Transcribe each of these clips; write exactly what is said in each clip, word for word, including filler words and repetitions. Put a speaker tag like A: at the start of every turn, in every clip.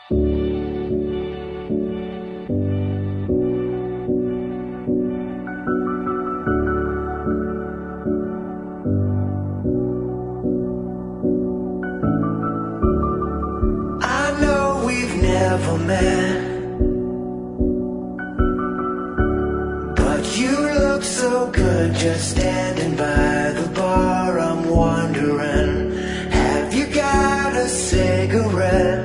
A: Never met, but you look so good just standing by the bar. I'm wondering, have you got a cigarette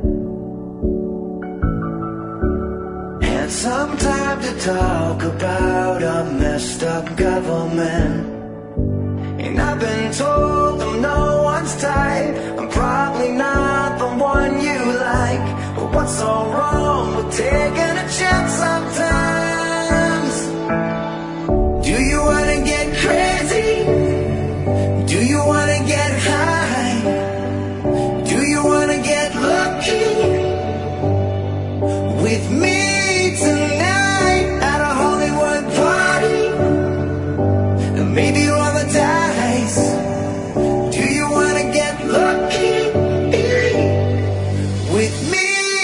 A: and some time to talk about a messed up government? And I've been told I'm no one's type, I'm probably not the one you like. But what's so wrong with taking a chance sometimes? Do you wanna get crazy? Do you wanna get high? Do you wanna get lucky with me tonight at a Hollywood party? And maybe roll the dice. Do you wanna get lucky with me?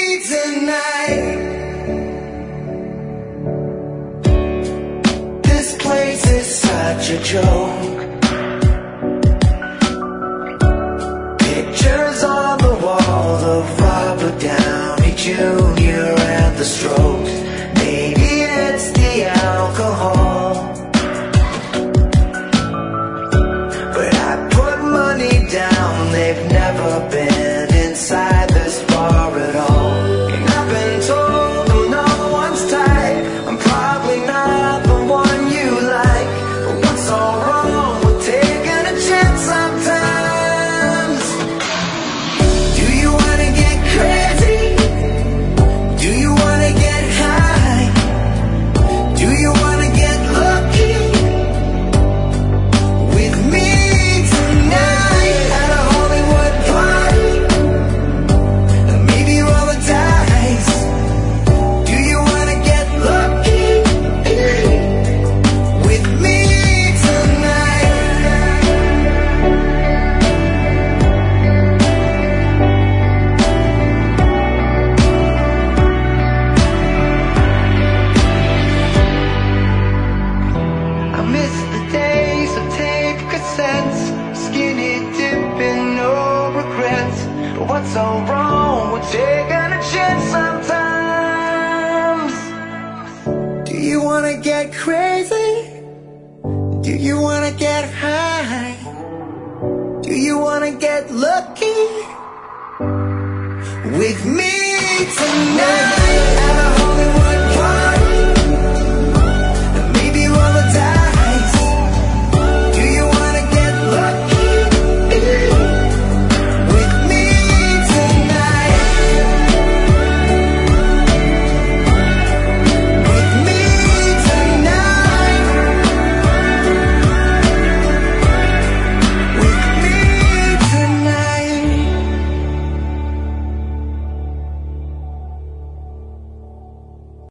A: This place is such a joke. Pictures on the wall of Robert Downey Junior and the Strokes. Maybe it's the alcohol, but I put money down they've never been inside this bar at all. And I've been told I'm no one's type, I'm probably not the one you like. But what's so wrong with taking a chance sometimes? Do you wanna get crazy? Do you wanna get high? Do you wanna get lucky with me tonight at a Hollywood party? And maybe roll the dice. Do you wanna get lucky with me tonight? I miss the days of tape cassettes, skinny dipping, no regrets. But what's so wrong with taking a chance sometimes? Do you wanna get crazy? Do you wanna get high? Do you wanna get lucky with me tonight?